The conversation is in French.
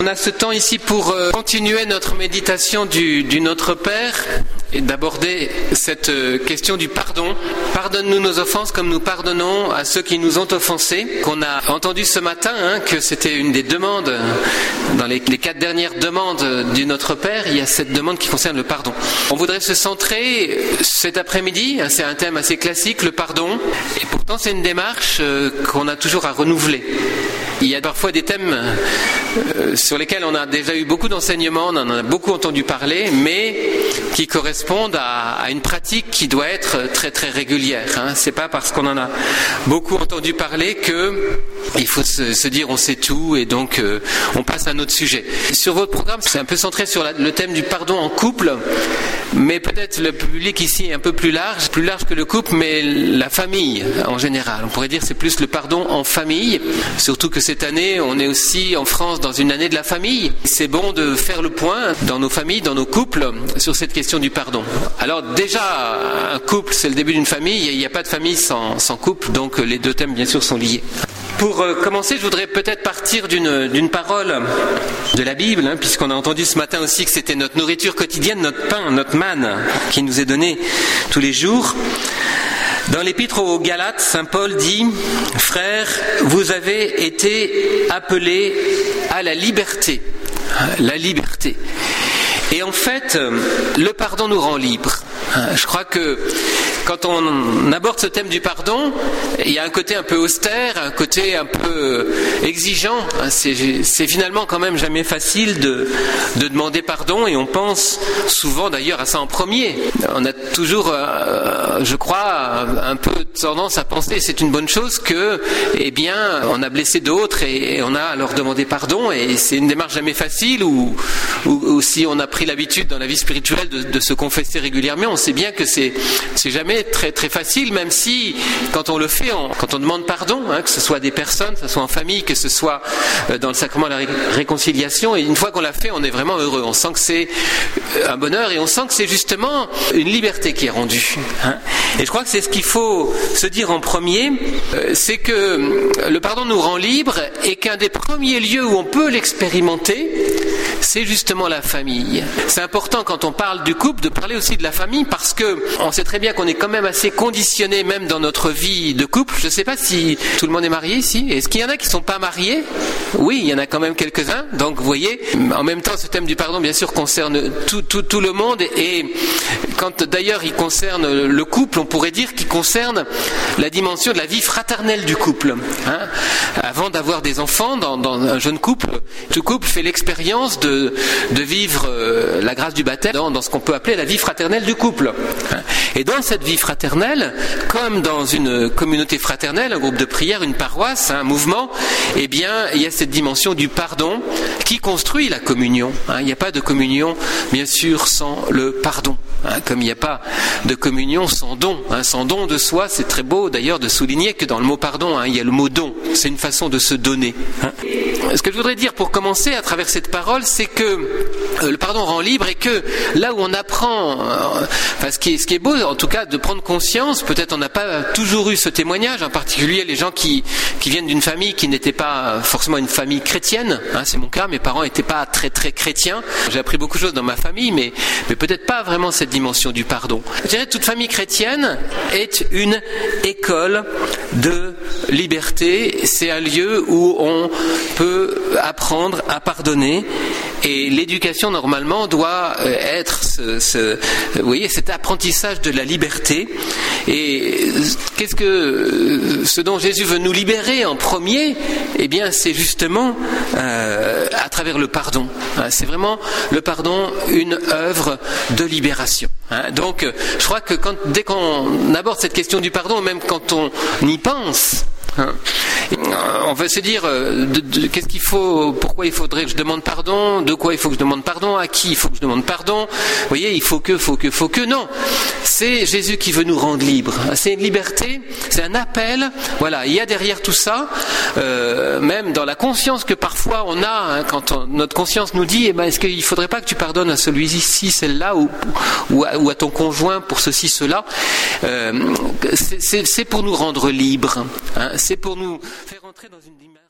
a ce temps ici pour continuer notre méditation du Notre Père et d'aborder cette question du pardon. Pardonne-nous nos offenses comme nous pardonnons à ceux qui nous ont offensés. Qu'on a entendu ce matin que c'était une des demandes, dans les 4 dernières demandes du Notre Père, il y a cette demande qui concerne le pardon. On voudrait se centrer cet après-midi, c'est un thème assez classique, le pardon, et pourtant c'est une démarche qu'on a toujours à renouveler. Il y a parfois des thèmes sur lesquels on a déjà eu beaucoup d'enseignements, on en a beaucoup entendu parler, mais qui correspondent à une pratique qui doit être très très régulière. C'est pas parce qu'on en a beaucoup entendu parler qu'il faut se dire on sait tout et donc on passe à un autre sujet. Sur votre programme, c'est un peu centré sur le thème du pardon en couple, mais peut-être le public ici est un peu plus large que le couple, mais la famille en général. On pourrait dire que c'est plus le pardon en famille, surtout que cette année, on est aussi en France dans une année de la famille. C'est bon de faire le point dans nos familles, dans nos couples, sur cette question du pardon. Alors déjà, un couple, c'est le début d'une famille. Il n'y a pas de famille sans couple, donc les deux thèmes, bien sûr, sont liés. Pour commencer, je voudrais peut-être partir d'une parole de la Bible, puisqu'on a entendu ce matin aussi que c'était notre nourriture quotidienne, notre pain, notre manne, qui nous est donné tous les jours. Dans l'épître aux Galates, saint Paul dit « Frères, vous avez été appelés à la liberté. » La liberté. Et en fait, le pardon nous rend libres. Je crois que quand on aborde ce thème du pardon, il y a un côté un peu austère, un côté un peu exigeant. C'est finalement quand même jamais facile de demander pardon, et on pense souvent d'ailleurs à ça en premier. On a toujours, je crois, un peu tendance à penser, c'est une bonne chose, que, eh bien, on a blessé d'autres et on a à leur demander pardon, et c'est une démarche jamais facile, ou si on a pris l'habitude dans la vie spirituelle de se confesser régulièrement, on sait bien que c'est jamais très très facile, même si quand on le fait, quand on demande pardon, que ce soit des personnes, que ce soit en famille, que ce soit dans le sacrement de la réconciliation, et une fois qu'on l'a fait, on est vraiment heureux, on sent que c'est un bonheur, et on sent que c'est justement une liberté qui est rendue. Et je crois que c'est ce qu'il faut se dire en premier, c'est que le pardon nous rend libres, et qu'un des premiers lieux où on peut l'expérimenter, c'est justement la famille. C'est important quand on parle du couple de parler aussi de la famille, parce que on sait très bien qu'on est quand même assez conditionné même dans notre vie de couple. Je ne sais pas si tout le monde est marié ici. Est-ce qu'il y en a qui ne sont pas mariés? Oui, il y en a quand même quelques-uns. Donc vous voyez, en même temps ce thème du pardon bien sûr concerne tout le monde, et quand d'ailleurs il concerne le couple, on pourrait dire qu'il concerne la dimension de la vie fraternelle du couple. Avant d'avoir des enfants, dans un jeune couple, tout couple fait l'expérience de vivre la grâce du baptême dans ce qu'on peut appeler la vie fraternelle du couple. Et dans cette vie fraternelle, comme dans une communauté fraternelle, un groupe de prière, une paroisse, un mouvement, eh bien, il y a cette dimension du pardon qui construit la communion. Il n'y a pas de communion, bien sûr, sans le pardon. Comme il n'y a pas de communion sans don. Sans don de soi, c'est très beau d'ailleurs de souligner que dans le mot pardon, il y a le mot don. C'est une façon de se donner. Ce que je voudrais dire pour commencer à travers cette parole, c'est que le pardon rend libre, et que là où on apprend, ce qui est beau en tout cas de prendre conscience, peut-être on n'a pas toujours eu ce témoignage, en particulier les gens qui viennent d'une famille qui n'était pas forcément une famille chrétienne, c'est mon cas, mes parents n'étaient pas très très chrétiens, j'ai appris beaucoup de choses dans ma famille, mais peut-être pas vraiment cette dimension du pardon. Je dirais que toute famille chrétienne est une école de liberté, c'est un lieu où on peut apprendre à pardonner, et l'éducation normalement doit être vous voyez, cet apprentissage de la liberté. Et ce dont Jésus veut nous libérer en premier, eh bien c'est justement à travers le pardon. C'est vraiment le pardon, une œuvre de libération. Donc je crois que dès qu'on aborde cette question du pardon, même quand on y pense, on va se dire qu'est-ce qu'il faut, pourquoi il faudrait que je demande pardon, de quoi il faut que je demande pardon, à qui il faut que je demande pardon. Vous voyez, il faut que, non. C'est Jésus qui veut nous rendre libres. C'est une liberté, c'est un appel. Voilà, il y a derrière tout ça, même dans la conscience que parfois on a, quand notre conscience nous dit, est-ce qu'il ne faudrait pas que tu pardonnes à celui-ci, celle-là, ou à ton conjoint pour ceci, cela. C'est pour nous rendre libres. C'est pour nous faire entrer dans une dimension